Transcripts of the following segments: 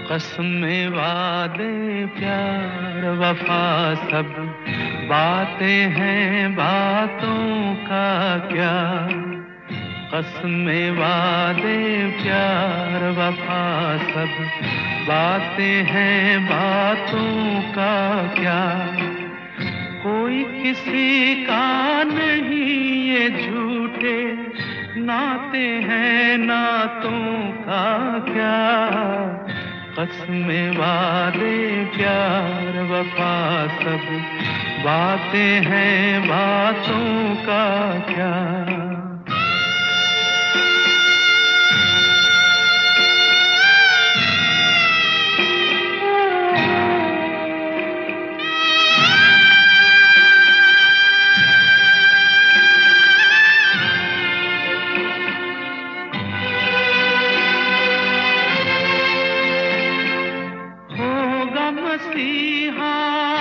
कसमें वादे प्यार वफा सब बातें हैं, बातों का क्या। कसमें वादे प्यार वफा सब बातें हैं, बातों का क्या। कोई किसी का नहीं ये झूठे नाते हैं, नातों का क्या। कसमें वादे प्यार वफा सब बातें हैं, बातों का क्या। मसीहा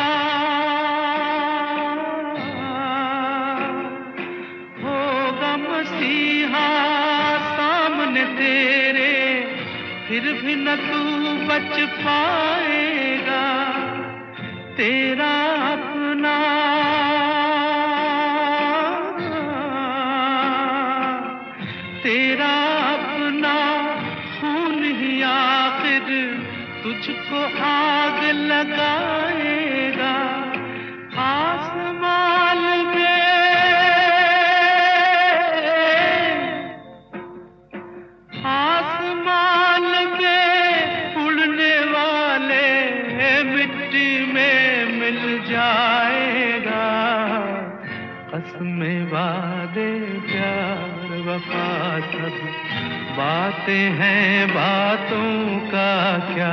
होगा मसीहा सामने तेरे, फिर भी न तू बच पाएगा। तेरा अपना तेरा अपना खून ही आखिर तुझको आग लगाएगा। आसमान में उड़ने वाले मिट्टी में मिल जाएगा। कसमें वादे प्यार वफा सब बातें हैं, बातों का क्या।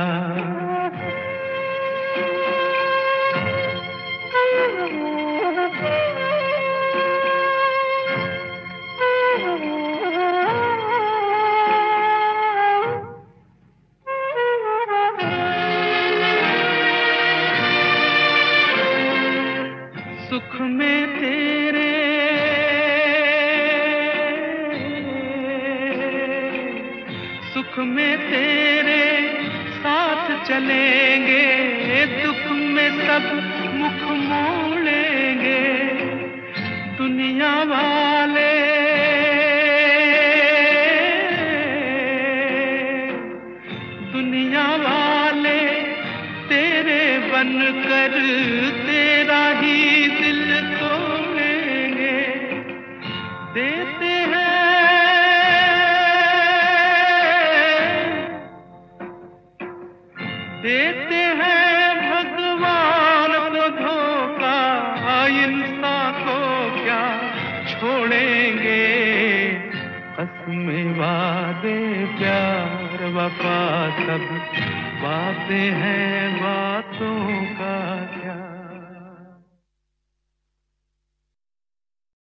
सुख में तेरे सुख में तेरे साथ चलेंगे, दुख में सब मुख मोड़ेंगे। दुनिया वाले तेरे बनकर तेरा ही दिल तोड़ेंगे। देते हैं भगवान को धोखा, इंसान को क्या छोड़ेंगे। कसमें वादे प्यार वफा सब बातें हैं, बातों का क्या।